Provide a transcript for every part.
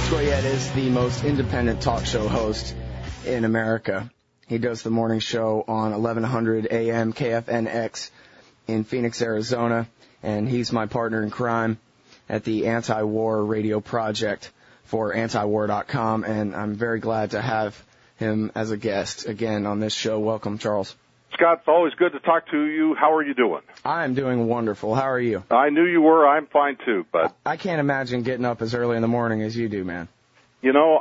Charles Goyette is the most independent talk show host in America. He does the morning show on 1100 AM KFNX in Phoenix, Arizona, and he's my partner in crime at the Anti-War Radio Project for antiwar.com, and I'm very glad to have him as a guest again on this show. Welcome, Charles. Scott, it's always good to talk to you. How are you doing? I'm doing wonderful. How are you? I knew you were. I'm fine, too. But I can't imagine getting up as early in the morning as you do, man. You know,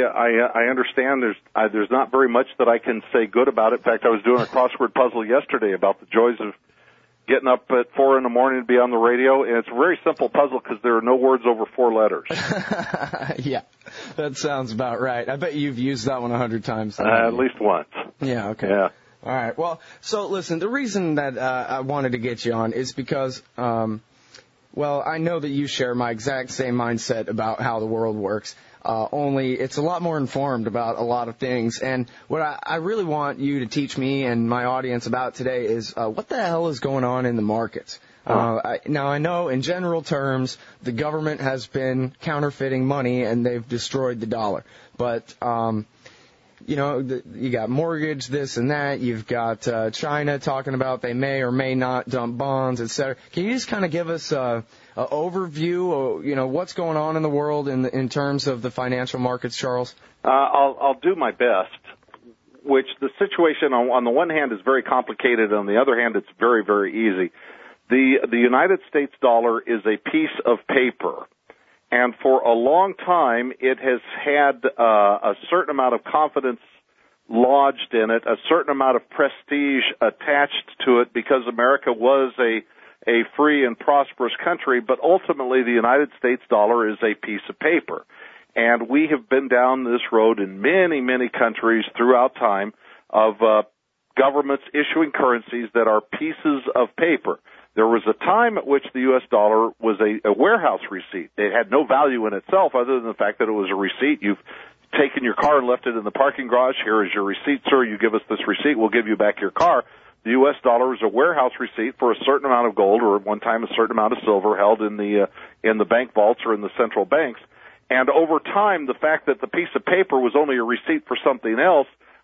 I understand there's not very much that I can say good about it. In fact, I was doing a crossword puzzle yesterday about the joys of getting up at 4 in the morning to be on the radio, and it's a very simple puzzle because there are no words over 4 letters. Yeah, that sounds about right. I bet you've used that one 100 times. At least once. Yeah, okay. Yeah. All right. Well, so listen, the reason that I wanted to get you on is because, well, I know that you share my exact same mindset about how the world works, only it's a lot more informed about a lot of things. And what I really want you to teach me and my audience about today is what the hell is going on in the markets. Now, I know in general terms the government has been counterfeiting money and they've destroyed the dollar. But you know, you got mortgage, this and that. You've got China talking about they may or may not dump bonds, et cetera. Can you just kind of give us an overview of, you know, what's going on in the world in terms of the financial markets, Charles? I'll do my best, which the situation on the one hand is very complicated. On the other hand, it's very, very easy. The United States dollar is a piece of paper. And for a long time, it has had a certain amount of confidence lodged in it, a certain amount of prestige attached to it because America was a free and prosperous country, but ultimately the United States dollar is a piece of paper. And we have been down this road in many, many countries throughout time of governments issuing currencies that are pieces of paper. There was a time at which the U.S. dollar was a warehouse receipt. It had no value in itself other than the fact that it was a receipt. You've taken your car and left it in the parking garage. Here is your receipt, sir. You give us this receipt, we'll give you back your car. The U.S. dollar is a warehouse receipt for a certain amount of gold or at one time a certain amount of silver held in the bank vaults or in the central banks. And over time, the fact that the piece of paper was only a receipt for something else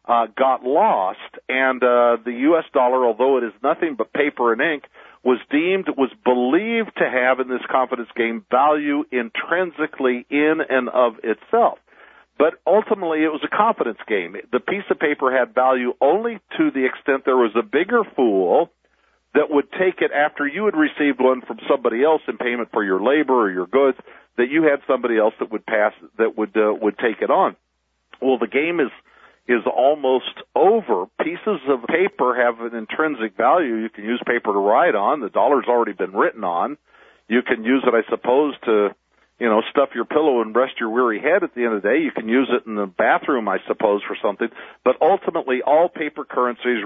got lost. And the U.S. dollar, although it is nothing but paper and ink, was believed to have in this confidence game value intrinsically in and of itself. But ultimately it was a confidence game. The piece of paper had value only to the extent there was a bigger fool that would take it after you had received one from somebody else in payment for your labor or your goods, that you had somebody else that would take it on. Well, the game is almost over. Pieces of paper have an intrinsic value. You can use paper to write on. The dollar's already been written on. You can use it, I suppose, to, you know, stuff your pillow and rest your weary head at the end of the day. You can use it in the bathroom, I suppose, for something. But ultimately, all paper currencies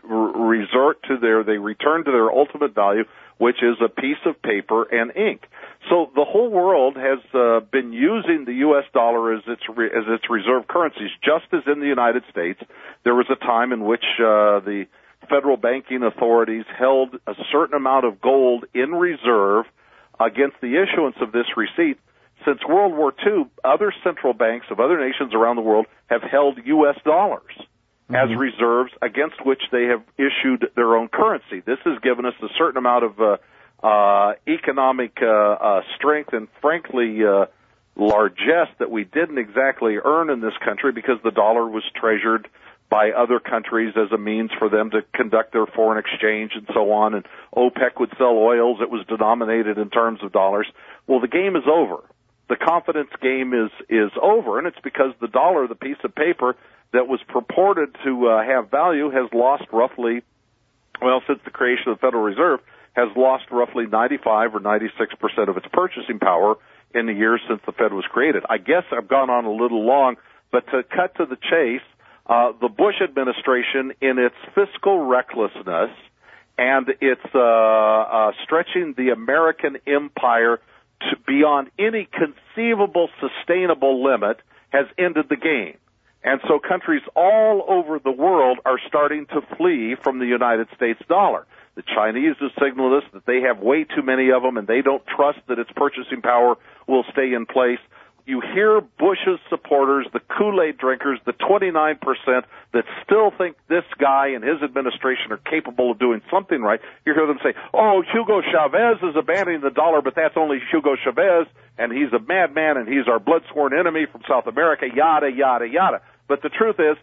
they return to their ultimate value, which is a piece of paper and ink. So the whole world has been using the U.S. dollar as its reserve currencies, just as in the United States. There was a time in which the federal banking authorities held a certain amount of gold in reserve against the issuance of this receipt. Since World War II, other central banks of other nations around the world have held U.S. dollars as reserves against which they have issued their own currency. This has given us a certain amount of economic strength and, frankly, largesse that we didn't exactly earn in this country because the dollar was treasured by other countries as a means for them to conduct their foreign exchange and so on, and OPEC would sell oils that was denominated in terms of dollars. Well, the game is over. The confidence game is over, and it's because the dollar, the piece of paper that was purported to have value, has lost roughly, well, since the creation of the Federal Reserve, has lost roughly 95 or 96% of its purchasing power in the years since the Fed was created. I guess I've gone on a little long, but to cut to the chase, the Bush administration, in its fiscal recklessness and its stretching the American empire to beyond any conceivable sustainable limit, has ended the game. And so countries all over the world are starting to flee from the United States dollar. The Chinese have signaled us that they have way too many of them and they don't trust that its purchasing power will stay in place. you hear Bush's supporters, the Kool-Aid drinkers, the 29% that still think this guy and his administration are capable of doing something right. You hear them say, oh, Hugo Chavez is abandoning the dollar, but that's only Hugo Chavez, and he's a madman, and he's our blood-sworn enemy from South America, yada, yada, yada. But the truth is,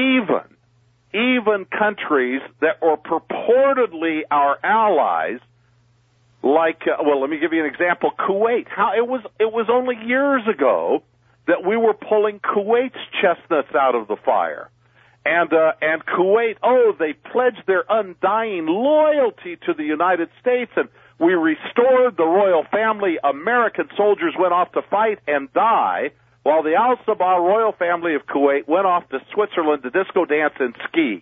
even countries that are purportedly our allies, like, well, let me give you an example. Kuwait. It was only years ago that we were pulling Kuwait's chestnuts out of the fire. And Kuwait, they pledged their undying loyalty to the United States, and we restored the royal family. American soldiers went off to fight and die, while the Al-Sabah royal family of Kuwait went off to Switzerland to disco dance and ski.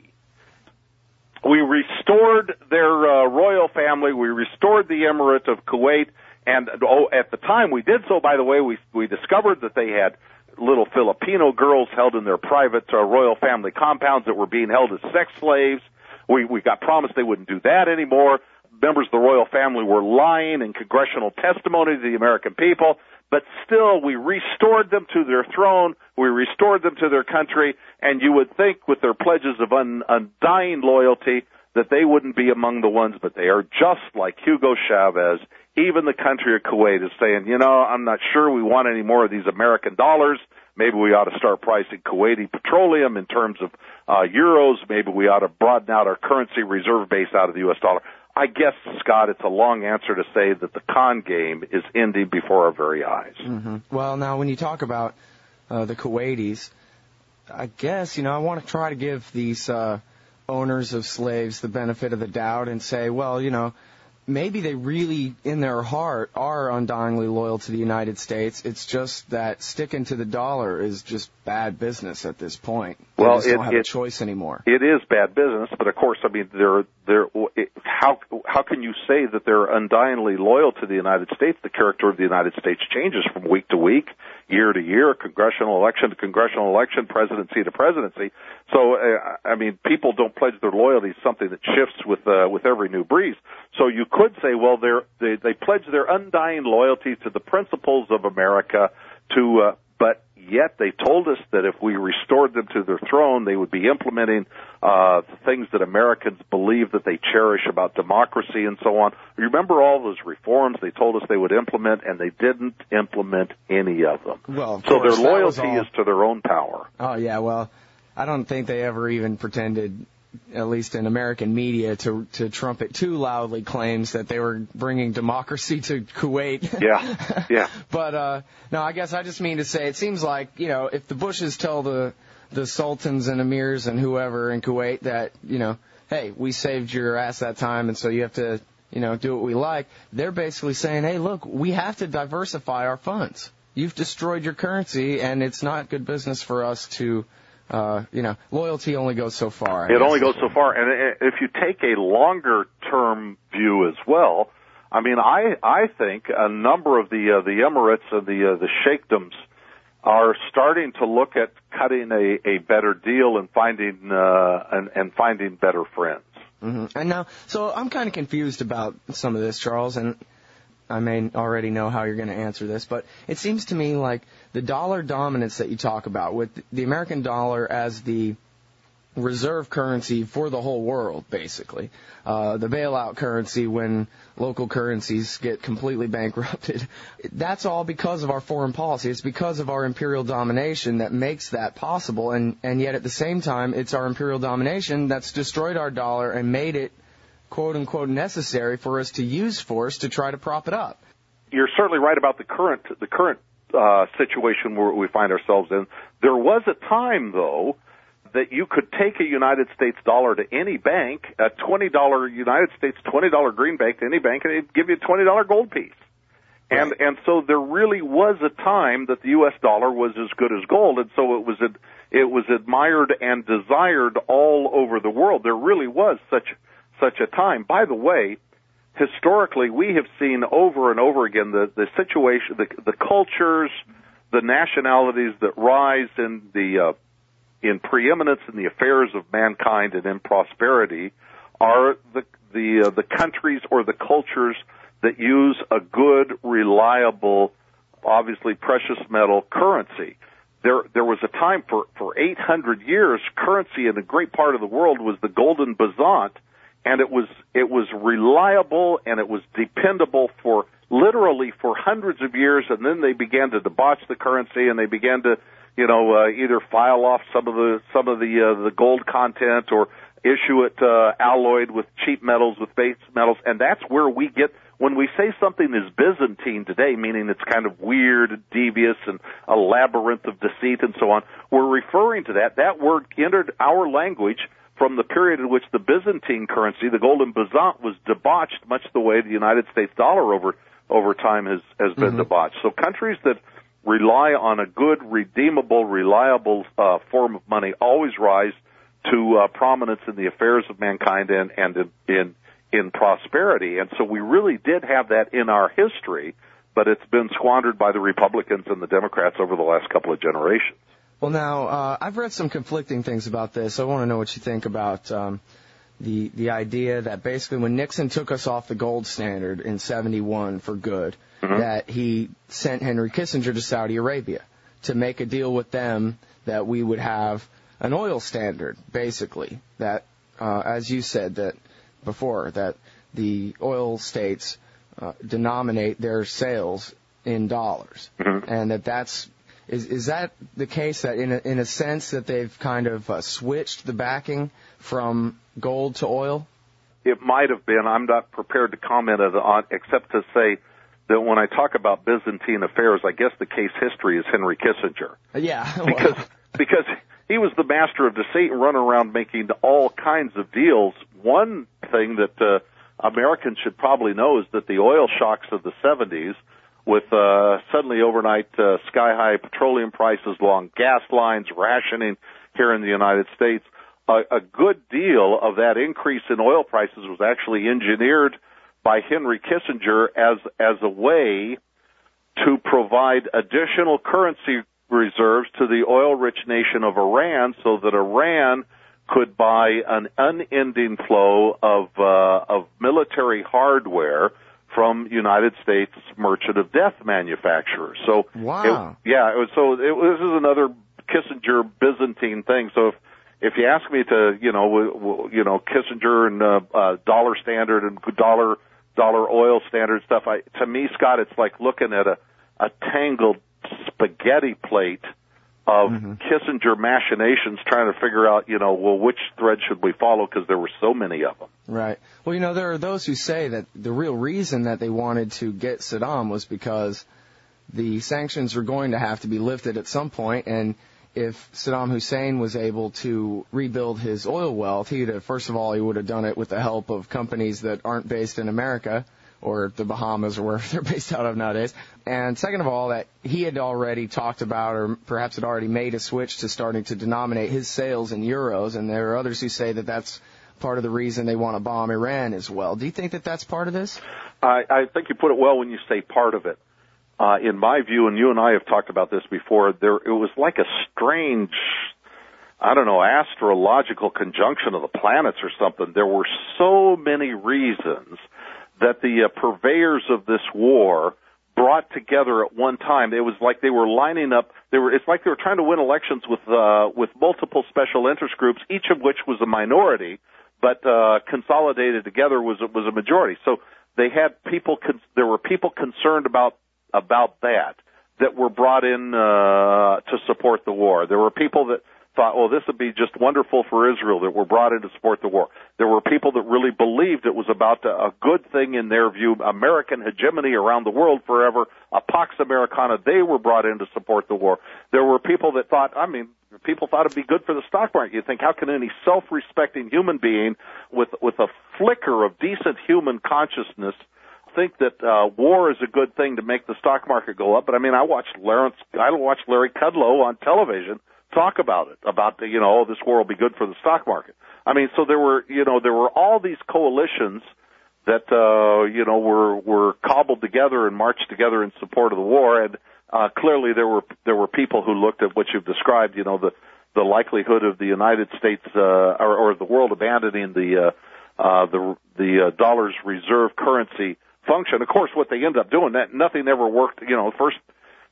We restored their royal family. We restored the Emirate of Kuwait. And at the time we did so, by the way, we discovered that they had little Filipino girls held in their private royal family compounds that were being held as sex slaves. We got promised they wouldn't do that anymore. Members of the royal family were lying in congressional testimony to the American people. But still, we restored them to their throne, we restored them to their country, and you would think with their pledges of undying loyalty that they wouldn't be among the ones, but they are just like Hugo Chavez. Even the country of Kuwait is saying, I'm not sure we want any more of these American dollars. Maybe we ought to start pricing Kuwaiti petroleum in terms of euros. Maybe we ought to broaden out our currency reserve base out of the U.S. dollar. I guess, Scott, it's a long answer to say that the con game is ending before our very eyes. Mm-hmm. Well, now, when you talk about the Kuwaitis, I guess, I want to try to give these owners of slaves the benefit of the doubt and say, well, maybe they really, in their heart, are undyingly loyal to the United States. It's just that sticking to the dollar is just bad business at this point. They just don't have a choice anymore. It is bad business, but of course, I mean, how can you say that they're undyingly loyal to the United States? The character of the United States changes from week to week, year to year, congressional election to congressional election, presidency to presidency. So, I mean, people don't pledge their loyalty to something that shifts with every new breeze. So you could say, well, they pledge their undying loyalty to the principles of America, but yet they told us that if we restored them to their throne, they would be implementing things that Americans believe that they cherish about democracy and so on. You remember all those reforms they told us they would implement, and they didn't implement any of them. Well, so their loyalty is to their own power. Oh, yeah, well, I don't think they ever even pretended, at least in American media, to trumpet too loudly claims that they were bringing democracy to Kuwait. Yeah. But, no, I guess I just mean to say it seems like, if the Bushes tell the sultans and emirs and whoever in Kuwait that, hey, we saved your ass that time, and so you have to, do what we like, they're basically saying, hey, look, we have to diversify our funds. You've destroyed your currency, and it's not good business for us to... loyalty only goes so far. It only goes so far. And if you take a longer-term view as well, I mean, I think a number of the Emirates and the sheikdoms are starting to look at cutting a better deal and finding better friends. Mm-hmm. And now, so I'm kind of confused about some of this, Charles, and I may already know how you're going to answer this, but it seems to me like the dollar dominance that you talk about, with the American dollar as the reserve currency for the whole world, basically, the bailout currency when local currencies get completely bankrupted, that's all because of our foreign policy. It's because of our imperial domination that makes that possible, and yet at the same time, it's our imperial domination that's destroyed our dollar and made it quote-unquote necessary for us to use force to try to prop it up. You're certainly right about the current situation where we find ourselves in. There was a time, though, that you could take a United States dollar to any bank, a $20 United States $20 greenback to any bank, and it'd give you a $20 gold piece. Right. And so there really was a time that the U.S. dollar was as good as gold, and so it was admired and desired all over the world. There really was such a time. By the way, historically, we have seen over and over again the situation, the cultures, the nationalities that rise in preeminence in the affairs of mankind and in prosperity are the countries or the cultures that use a good, reliable, obviously precious metal currency. There was a time for 800 years, currency in a great part of the world was the golden bezant, and it was reliable and it was dependable for literally for hundreds of years, and then they began to debauch the currency, and they began to either file off some of the gold content or issue it alloyed with cheap metals, with base metals, and that's where we get, when we say something is Byzantine today, meaning it's kind of weird, devious, and a labyrinth of deceit and so on, we're referring to that. That word entered our language from the period in which the Byzantine currency, the golden bezant, was debauched, much the way the United States dollar over time has been debauched. So countries that rely on a good, redeemable, reliable form of money always rise to prominence in the affairs of mankind and in prosperity. And so we really did have that in our history, but it's been squandered by the Republicans and the Democrats over the last couple of generations. Well, now, I've read some conflicting things about this. I want to know what you think about the idea that basically when Nixon took us off the gold standard in 71 for good, that he sent Henry Kissinger to Saudi Arabia to make a deal with them that we would have an oil standard, basically, that, as you said that before, that the oil states denominate their sales in dollars, and that's is that the case, that in a sense that they've kind of switched the backing from gold to oil? It might have been. I'm not prepared to comment on, except to say that when I talk about Byzantine affairs, I guess the case history is Henry Kissinger. Yeah. Because he was the master of deceit and running around making all kinds of deals. One thing that Americans should probably know is that the oil shocks of the 70s, with suddenly overnight sky-high petroleum prices, long gas lines, rationing here in the United States, a good deal of that increase in oil prices was actually engineered by Henry Kissinger as a way to provide additional currency reserves to the oil-rich nation of Iran, so that Iran could buy an unending flow of military hardware from United States merchant of death manufacturers. So, wow. This is another Kissinger Byzantine thing. So if you ask me to, Kissinger and dollar standard and dollar oil standard stuff, to me, Scott, it's like looking at a tangled spaghetti plate of Kissinger machinations, trying to figure out, which thread should we follow, because there were so many of them. Right. Well, there are those who say that the real reason that they wanted to get Saddam was because the sanctions were going to have to be lifted at some point, and if Saddam Hussein was able to rebuild his oil wealth, first of all, he would have done it with the help of companies that aren't based in America, or the Bahamas, or wherever they're based out of nowadays. And second of all, that he had already talked about, or perhaps had already made a switch to starting to denominate his sales in euros, and there are others who say that that's part of the reason they want to bomb Iran as well. Do you think that that's part of this? I think you put it well when you say part of it. In my view, and you and I have talked about this before, it was like a strange, astrological conjunction of the planets or something. There were so many reasons that the purveyors of this war brought together at one time. It was like they were lining up. It's like they were trying to win elections with multiple special interest groups, each of which was a minority, but consolidated together was a majority. So they had people. There were people concerned about that were brought in to support the war. There were people that thought, this would be just wonderful for Israel, that were brought in to support the war. There were people that really believed it was about a good thing in their view, American hegemony around the world forever, a Pax Americana. They were brought in to support the war. There were people that thought, people thought it'd be good for the stock market. You think, how can any self-respecting human being with a flicker of decent human consciousness think that war is a good thing to make the stock market go up? But I watched Larry Kudlow on television talk about it, this war will be good for the stock market. So there were all these coalitions that, were cobbled together and marched together in support of the war. And, clearly there were people who looked at what you've described, the likelihood of the United States, or the world abandoning the dollar's reserve currency function. Of course, what they ended up doing, that nothing ever worked. First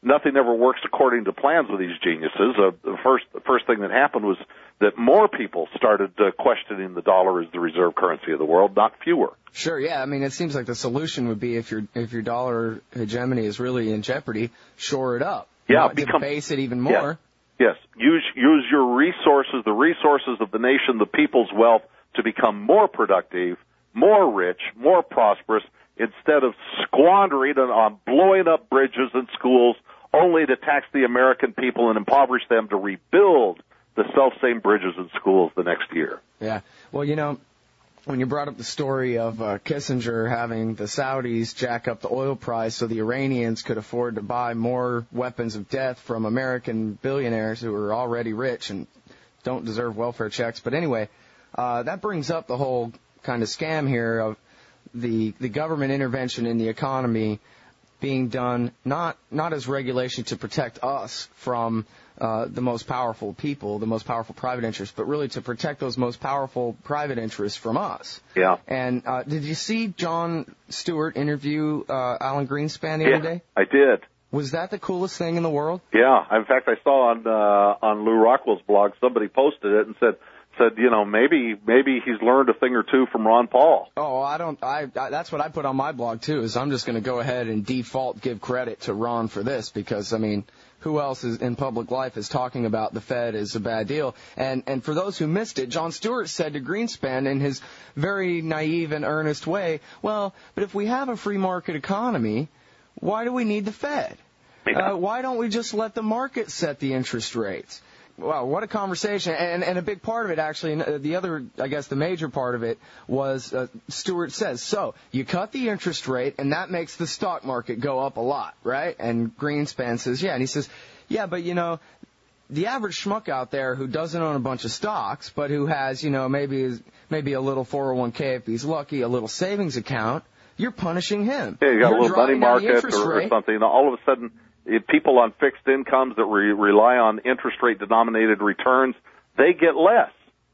nothing ever works according to plans with these geniuses. The first thing that happened was that more people started questioning the dollar as the reserve currency of the world, not fewer. Sure, yeah. I mean, it seems like the solution would be if your dollar hegemony is really in jeopardy, shore it up. Yeah, debase it even more. Yes. Use your resources, the resources of the nation, the people's wealth, to become more productive, more rich, more prosperous, instead of squandering it on blowing up bridges and schools, only to tax the American people and impoverish them to rebuild the self-same bridges and schools the next year. Yeah. Well, you know, when you brought up the story of Kissinger having the Saudis jack up the oil price so the Iranians could afford to buy more weapons of death from American billionaires who are already rich and don't deserve welfare checks. But anyway, that brings up the whole kind of scam here of the government intervention in the economy being done not as regulation to protect us from the most powerful people, the most powerful private interests, but really to protect those most powerful private interests from us. Yeah. And did you see Jon Stewart interview Alan Greenspan the other day? I did. Was that the coolest thing in the world? Yeah. In fact, I saw on Lew Rockwell's blog somebody posted it and said, you know, maybe he's learned a thing or two from Ron Paul. Oh, that's what I put on my blog too, is I'm just going to go ahead and default give credit to Ron for this because, I mean, who else is in public life is talking about the Fed is a bad deal? And for those who missed it, Jon Stewart said to Greenspan in his very naive and earnest way, well, but if we have a free market economy, why do we need the Fed? Why don't we just let the market set the interest rates? Wow, what a conversation. And a big part of it, actually, and the other, I guess the major part of it was Stewart says, so you cut the interest rate and that makes the stock market go up a lot, right? And Greenspan says, yeah. And he says, yeah, but, you know, the average schmuck out there who doesn't own a bunch of stocks, but who has, you know, maybe a little 401k if he's lucky, a little savings account, you're punishing him. Yeah, you got You're a little money market or something. All of a sudden, people on fixed incomes that rely on interest rate denominated returns, they get less.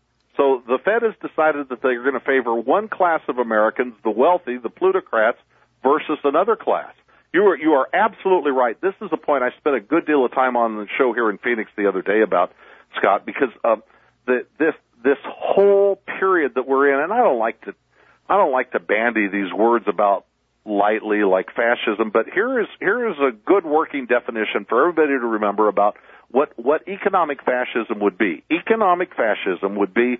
So the Fed has decided that they're going to favor one class of Americans, the wealthy, the plutocrats, versus another class. You are absolutely right. This is a point I spent a good deal of time on the show here in Phoenix the other day about, Scott, because this whole period that we're in, and I don't like to bandy these words about lightly like fascism, but here is a good working definition for everybody to remember about what economic fascism would be. Economic fascism would be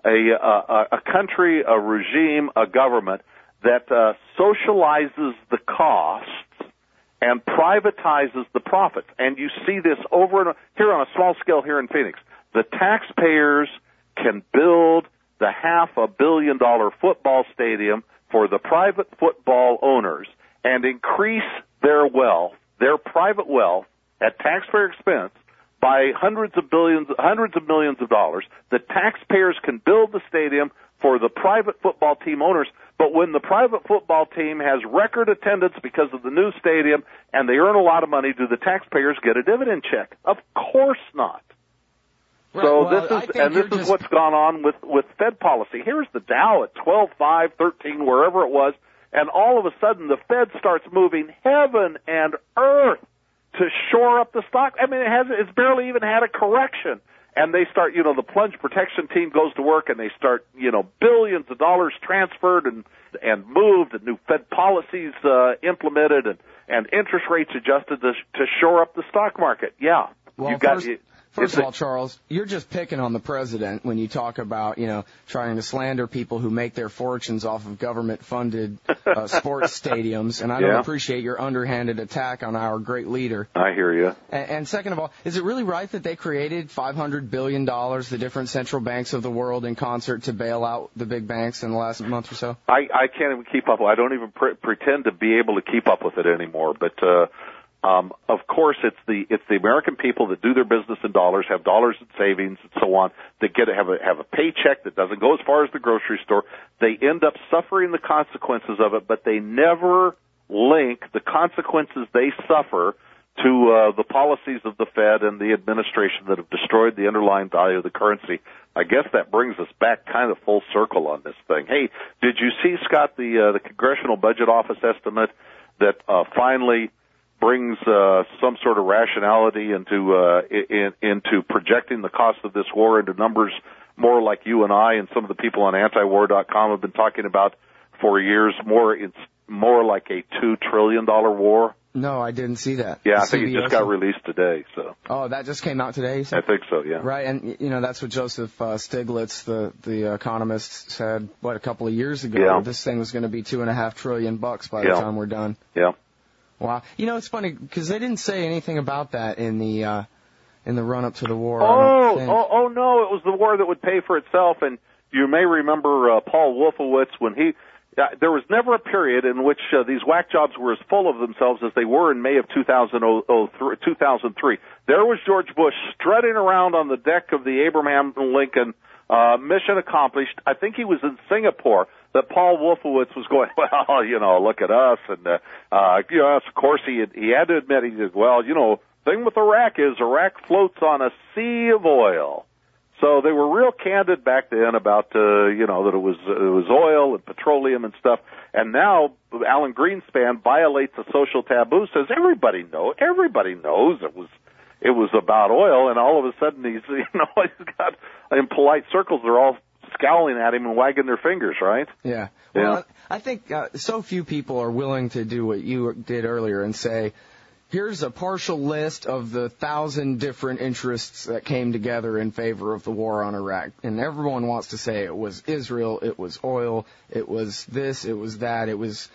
a country, a regime, a government that socializes the costs and privatizes the profits. And you see this over and here on a small scale here in Phoenix. The taxpayers can build the $500 million football stadium for the private football owners and increase their wealth, their private wealth, at taxpayer expense by hundreds of millions of dollars. The taxpayers can build the stadium for the private football team owners, but when the private football team has record attendance because of the new stadium and they earn a lot of money, do the taxpayers get a dividend check? Of course not. Right, so well, this is what's gone on with Fed policy. Here's the Dow at 12.5, 13, wherever it was, and all of a sudden the Fed starts moving heaven and earth to shore up the stock. I mean, it's barely even had a correction. And they start, the plunge protection team goes to work and they start, billions of dollars transferred and moved and new Fed policies implemented and interest rates adjusted to shore up the stock market. Yeah. Well, First of all, Charles, you're just picking on the president when you talk about, trying to slander people who make their fortunes off of government-funded sports stadiums, and I don't appreciate your underhanded attack on our great leader. I hear you. And second of all, is it really right that they created $500 billion, the different central banks of the world, in concert to bail out the big banks in the last month or so? I can't even keep up. I don't even pretend to be able to keep up with it anymore, but of course, it's the American people that do their business in dollars, have dollars in savings and so on, that have a paycheck that doesn't go as far as the grocery store. They end up suffering the consequences of it, but they never link the consequences they suffer to the policies of the Fed and the administration that have destroyed the underlying value of the currency. I guess that brings us back kind of full circle on this thing. Hey, did you see, Scott, the Congressional Budget Office estimate that finally brings some sort of rationality into projecting the cost of this war into numbers more like you and I and some of the people on antiwar.com have been talking about for years. It's more like a $2 trillion war. No, I didn't see that. Yeah, I think it just got released today. So. Oh, that just came out today? I think so, yeah. Right, and, that's what Joseph Stiglitz, the economist, said, a couple of years ago. Yeah. This thing was going to be $2.5 trillion by the time we're done. Yeah. Wow. It's funny, because they didn't say anything about that in the run-up to the war. Oh, no, it was the war that would pay for itself, and you may remember Paul Wolfowitz when there was never a period in which these whack jobs were as full of themselves as they were in May of 2003. There was George Bush strutting around on the deck of the Abraham Lincoln, mission accomplished. I think he was in Singapore, that Paul Wolfowitz was going, well, look at us. And, of course, he had to admit, he said, well, thing with Iraq is Iraq floats on a sea of oil. So they were real candid back then about, that it was oil and petroleum and stuff. And now Alan Greenspan violates a social taboo, says everybody knows it was about oil, and all of a sudden he's got, in polite circles, they're all scowling at him and wagging their fingers, right? Yeah. Well, I think so few people are willing to do what you did earlier and say, here's a partial list of the 1,000 different interests that came together in favor of the war on Iraq. And everyone wants to say it was Israel, it was oil, it was this, it was that, it was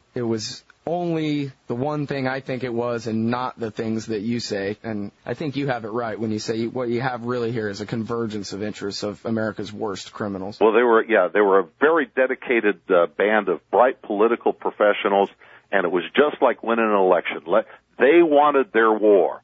only the one thing I think it was and not the things that you say. And I think you have it right when you say what you have really here is a convergence of interests of America's worst criminals. Well, they were a very dedicated band of bright political professionals, and it was just like winning an election. They wanted their war.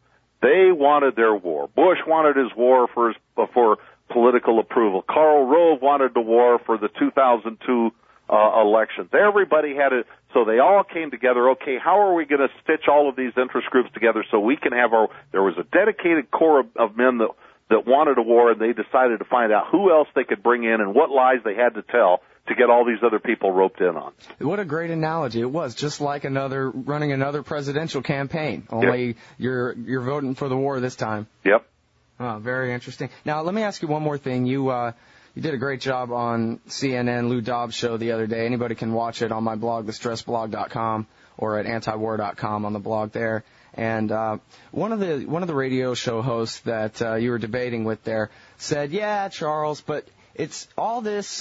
Bush wanted his war for political approval. Karl Rove wanted the war for the 2002 elections. Everybody had it, so they all came together. Okay, how are we going to stitch all of these interest groups together so we can have there was a dedicated core of men that wanted a war, and they decided to find out who else they could bring in and what lies they had to tell to get all these other people roped in on. What a great analogy. It was just like running another presidential campaign, only you're voting for the war this time. Yep. Oh, very interesting. Now, let me ask you one more thing. You did a great job on CNN Lou Dobbs show the other day. Anybody can watch it on my blog, thestresslblog.com, or at antiwar.com on the blog there. And one of the radio show hosts that you were debating with there said, "Yeah, Charles, but it's all this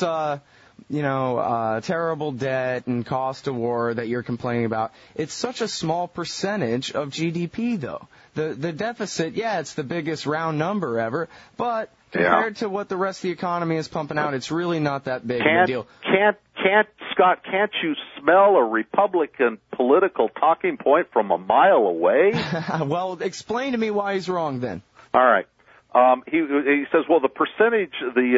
terrible debt and cost of war that you're complaining about. It's such a small percentage of GDP, though. The deficit, it's the biggest round number ever, but compared to what the rest of the economy is pumping out, it's really not that big of a deal." Scott, can't you smell a Republican political talking point from a mile away? Well, explain to me why he's wrong then. All right. He says, well, the percentage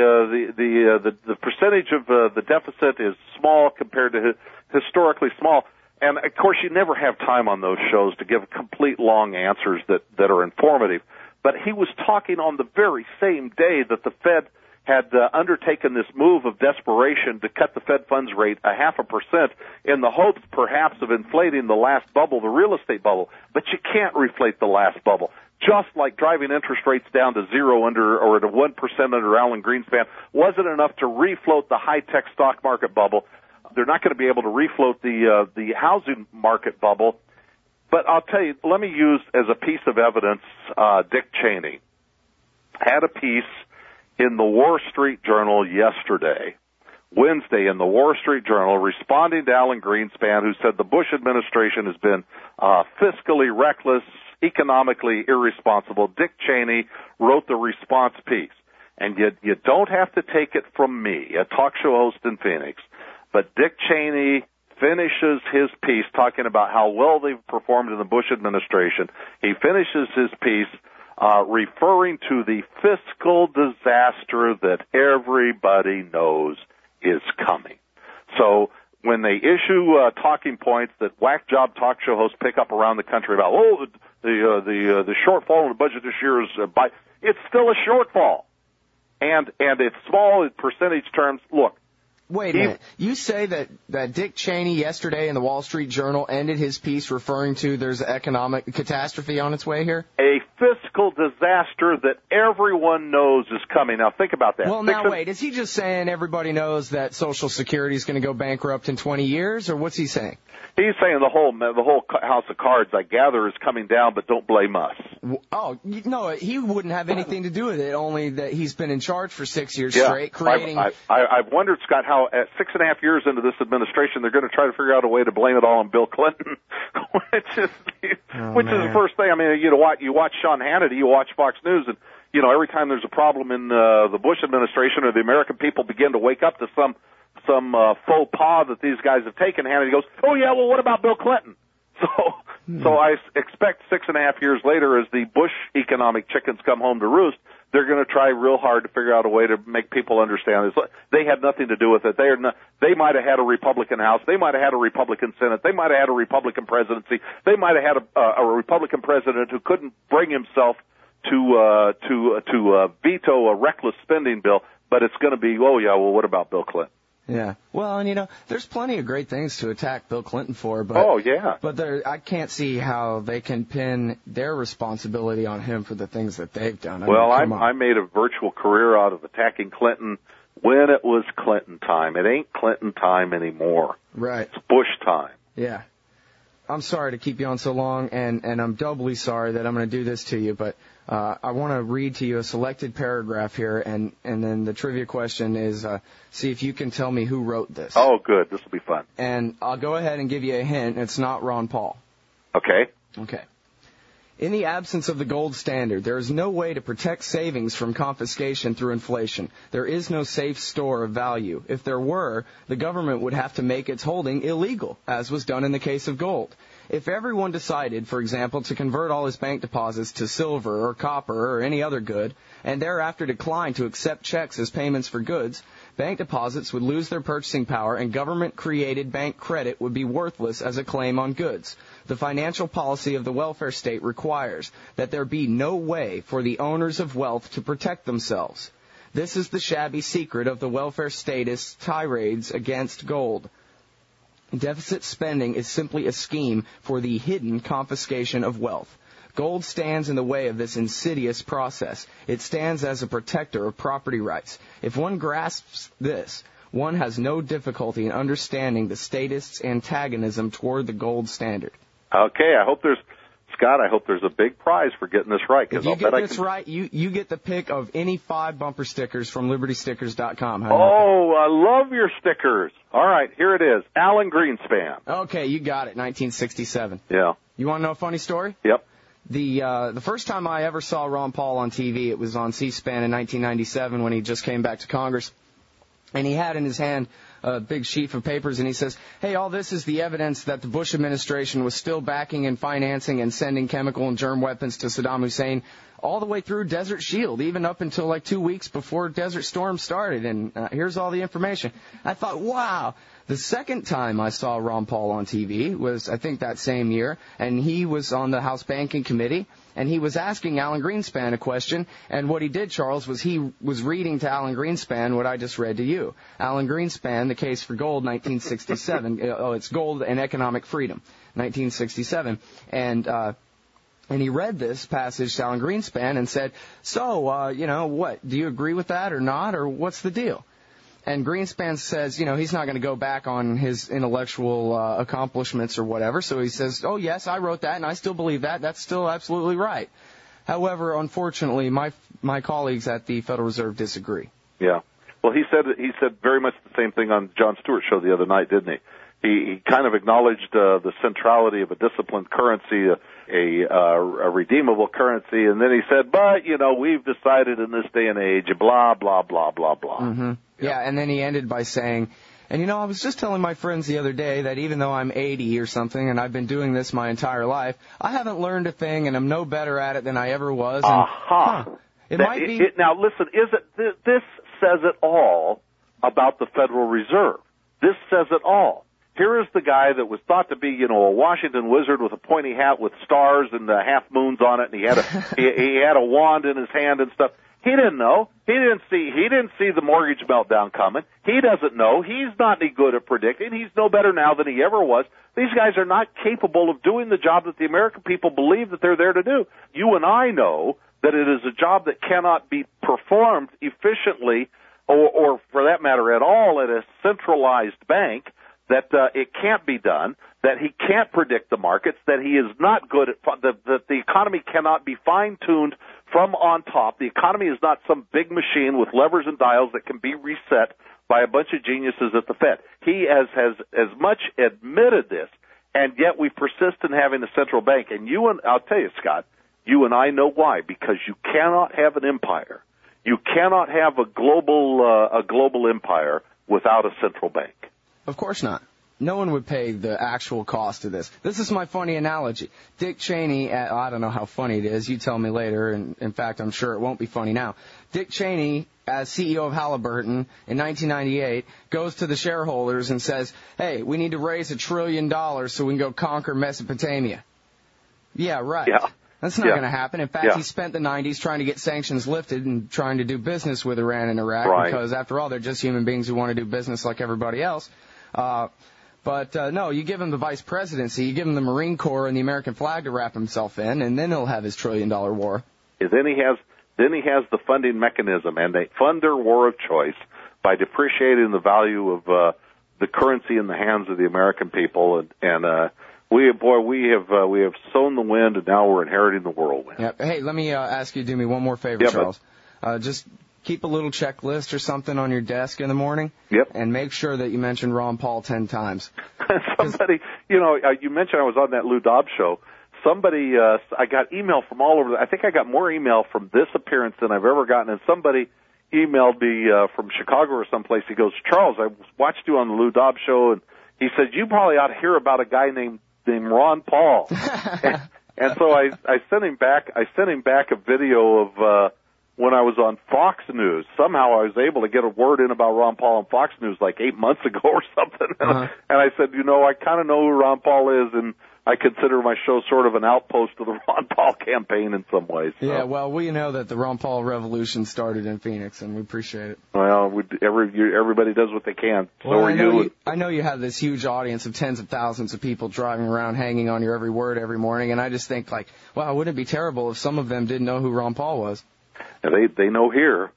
the percentage of the deficit is small compared to historically small, and of course you never have time on those shows to give complete long answers that are informative. But he was talking on the very same day that the Fed had undertaken this move of desperation to cut the Fed funds rate 0.5% in the hopes perhaps of inflating the last bubble, the real estate bubble. But you can't reflate the last bubble. Just like driving interest rates down to 0 or to 1% under Alan Greenspan wasn't enough to refloat the high-tech stock market bubble. They're not going to be able to refloat the housing market bubble. But I'll tell you, let me use as a piece of evidence Dick Cheney had a piece in the Wall Street Journal yesterday, Wednesday, in the Wall Street Journal, responding to Alan Greenspan, who said the Bush administration has been fiscally reckless, economically irresponsible. Dick Cheney wrote the response piece. And you don't have to take it from me, a talk show host in Phoenix, but Dick Cheney finishes his piece talking about how well they've performed in the Bush administration. He finishes his piece referring to the fiscal disaster that everybody knows is coming. So when they issue talking points that whack job talk show hosts pick up around the country about, the shortfall in the budget this year is it's still a shortfall, and it's small in percentage terms. Look, Wait a minute. You say that Dick Cheney yesterday in the Wall Street Journal ended his piece referring to there's an economic catastrophe on its way here? A fiscal disaster that everyone knows is coming. Now, think about that. Well, now, wait. Is he just saying everybody knows that Social Security is going to go bankrupt in 20 years, or what's he saying? He's saying the whole house of cards, I gather, is coming down, but don't blame us. Oh, no, he wouldn't have anything to do with it, only that he's been in charge for 6 years straight, creating... I've wondered, Scott, how at 6.5 years into this administration, they're going to try to figure out a way to blame it all on Bill Clinton, which is the first thing. I mean, you watch Sean Hannity, you watch Fox News, and, every time there's a problem in the Bush administration or the American people begin to wake up to some faux pas that these guys have taken, Hannity goes, oh, yeah, well, what about Bill Clinton? So I expect 6.5 years later, as the Bush economic chickens come home to roost, they're going to try real hard to figure out a way to make people understand this. They had nothing to do with it. They might have had a Republican House. They might have had a Republican Senate. They might have had a Republican presidency. They might have had a Republican president who couldn't bring himself to veto a reckless spending bill. But it's going to be, oh, yeah, well, what about Bill Clinton? Yeah. Well, and there's plenty of great things to attack Bill Clinton for, but I can't see how they can pin their responsibility on him for the things that they've done. I made a virtual career out of attacking Clinton when it was Clinton time. It ain't Clinton time anymore. Right. It's Bush time. Yeah. I'm sorry to keep you on so long, and I'm doubly sorry that I'm going to do this to you, but I want to read to you a selected paragraph here, and then the trivia question is, see if you can tell me who wrote this. Oh, good. This will be fun. And I'll go ahead and give you a hint. It's not Ron Paul. Okay. Okay. In the absence of the gold standard, there is no way to protect savings from confiscation through inflation. There is no safe store of value. If there were, the government would have to make its holding illegal, as was done in the case of gold. If everyone decided, for example, to convert all his bank deposits to silver or copper or any other good, and thereafter declined to accept checks as payments for goods, bank deposits would lose their purchasing power and government-created bank credit would be worthless as a claim on goods. The financial policy of the welfare state requires that there be no way for the owners of wealth to protect themselves. This is the shabby secret of the welfare statist's tirades against gold. Deficit spending is simply a scheme for the hidden confiscation of wealth. Gold stands in the way of this insidious process. It stands as a protector of property rights. If one grasps this, one has no difficulty in understanding the statists' antagonism toward the gold standard. Okay, Scott, I hope there's a big prize for getting this right. If you get this right, you get the pick of any 5 bumper stickers from LibertyStickers.com. Oh, I love your stickers. All right, here it is. Alan Greenspan. Okay, you got it, 1967. Yeah. You want to know a funny story? Yep. The first time I ever saw Ron Paul on TV, it was on C-SPAN in 1997 when he just came back to Congress. And he had in his hand a big sheaf of papers, and he says, hey, all this is the evidence that the Bush administration was still backing and financing and sending chemical and germ weapons to Saddam Hussein all the way through Desert Shield, even up until like 2 weeks before Desert Storm started. And here's all the information. I thought, wow. The second time I saw Ron Paul on TV was, I think, that same year, and he was on the House Banking Committee, and he was asking Alan Greenspan a question, and what he did, Charles, was he was reading to Alan Greenspan what I just read to you. Alan Greenspan, The Case for Gold, 1967. It's Gold and Economic Freedom, 1967. And he read this passage to Alan Greenspan and said, so, what, do you agree with that or not, or what's the deal? And Greenspan says, he's not going to go back on his intellectual accomplishments or whatever. So he says, oh, yes, I wrote that, and I still believe that. That's still absolutely right. However, unfortunately, my colleagues at the Federal Reserve disagree. Yeah. Well, he said very much the same thing on Jon Stewart's show the other night, didn't he? He kind of acknowledged the centrality of a disciplined currency, a redeemable currency, and then he said, but, we've decided in this day and age, blah, blah, blah, blah, blah. Mm-hmm. Yeah, and then he ended by saying, and I was just telling my friends the other day that even though I'm 80 or something and I've been doing this my entire life, I haven't learned a thing and I'm no better at it than I ever was. And, it might be. Now, listen, this says it all about the Federal Reserve. This says it all. here is the guy that was thought to be, a Washington wizard with a pointy hat with stars and half moons on it, and he had he had a wand in his hand and stuff. He didn't know. He didn't see the mortgage meltdown coming. He doesn't know. He's not any good at predicting. He's no better now than he ever was. These guys are not capable of doing the job that the American people believe that they're there to do. You and I know that it is a job that cannot be performed efficiently or for that matter at all at a centralized bank, that it can't be done, that he can't predict the markets, that he is not good at, that the economy cannot be fine-tuned from on top. The economy is not some big machine with levers and dials that can be reset by a bunch of geniuses at the Fed. He has as much admitted this, and yet we persist in having a central bank. And I'll tell you, Scott, you and I know why, because you cannot have an empire. You cannot have a global empire without a central bank. Of course not. No one would pay the actual cost of this. This is my funny analogy. Dick Cheney, I don't know how funny it is. You tell me later, and in fact, I'm sure it won't be funny now. Dick Cheney, as CEO of Halliburton in 1998, goes to the shareholders and says, hey, we need to raise $1 trillion so we can go conquer Mesopotamia. Yeah, right. Yeah. That's not going to happen. In fact, he spent the 90s trying to get sanctions lifted and trying to do business with Iran and Iraq because, after all, they're just human beings who want to do business like everybody else. But no, you give him the vice presidency, you give him the Marine Corps and the American flag to wrap himself in, and then he'll have his $1 trillion war. Then he has the funding mechanism, and they fund their war of choice by depreciating the value of the currency in the hands of the American people, and we have sown the wind, and now we're inheriting the whirlwind. Yep. Hey, let me ask you to do me one more favor, Charles. Just keep a little checklist or something on your desk in the morning. Yep. And make sure that you mention Ron Paul 10 times. Somebody, you mentioned I was on that Lou Dobbs show. Somebody, I got email from all over. I think I got more email from this appearance than I've ever gotten. And somebody emailed me from Chicago or someplace. He goes, Charles, I watched you on the Lou Dobbs show, and he said you probably ought to hear about a guy named Ron Paul. and so I sent him back a video of when I was on Fox News. Somehow I was able to get a word in about Ron Paul on Fox News like 8 months ago or something. And I said, I kind of know who Ron Paul is, and I consider my show sort of an outpost of the Ron Paul campaign in some ways. So. Yeah, well, we know that the Ron Paul revolution started in Phoenix, and we appreciate it. Well, everybody does what they can. So are you. I know you have this huge audience of tens of thousands of people driving around hanging on your every word every morning, and I just think, wow, wouldn't it be terrible if some of them didn't know who Ron Paul was? They know here.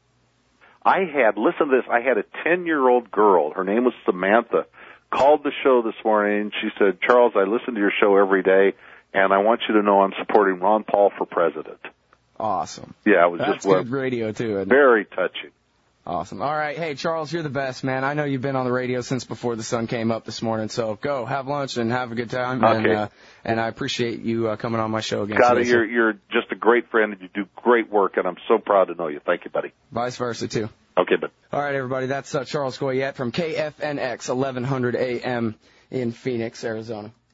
Listen to this, I had a 10-year-old girl, her name was Samantha, called the show this morning. She said, Charles, I listen to your show every day, and I want you to know I'm supporting Ron Paul for president. Awesome. Yeah, it was That's good radio, too, isn't it? Very touching. Awesome. All right. Hey, Charles, you're the best, man. I know you've been on the radio since before the sun came up this morning, so go, have lunch, and have a good time. Okay. And I appreciate you coming on my show again. Scotty, you're just a great friend, and you do great work, and I'm so proud to know you. Thank you, buddy. Vice versa, too. Okay, bud. All right, everybody. That's Charles Goyette from KFNX, 1100 AM in Phoenix, Arizona.